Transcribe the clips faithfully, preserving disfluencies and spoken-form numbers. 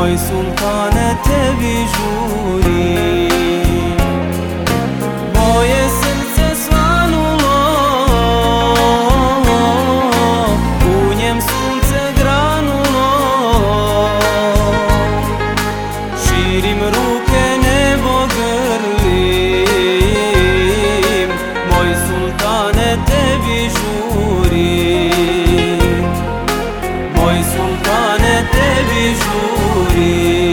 moj sultane tebi žurim. Moje srce svanulo, u njem sunce granulo, širim ruke nebo grlim, moj sultane tebi žurim, moj sultane tebi žurim.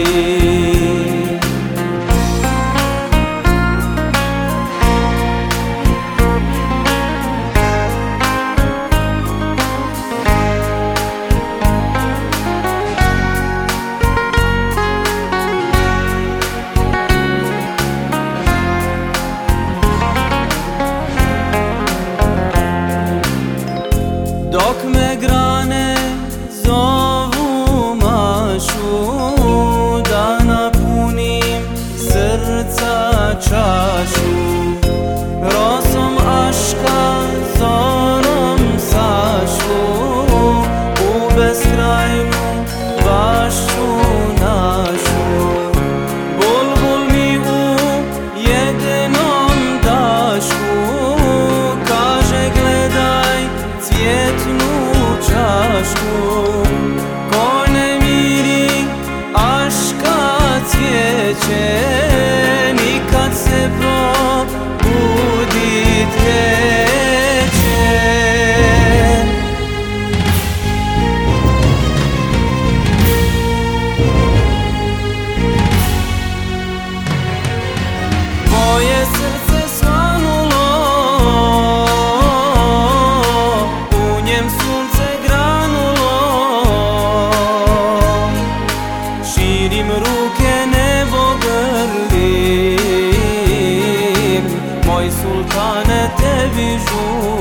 Dok me grane zovu mašu, da napunim srca čašu, rosom aška zorom sašu, u beskrajnu bašću našu. Bulbul mi u jednom dašku kaže gledaj cvjetnu čašku, ko ne miri aška cvijeće, nikad se probudit neće. Moje srce svanulo, u njem sunce granulo, širim ruke nebo grlim, moj sultane tebi žurim.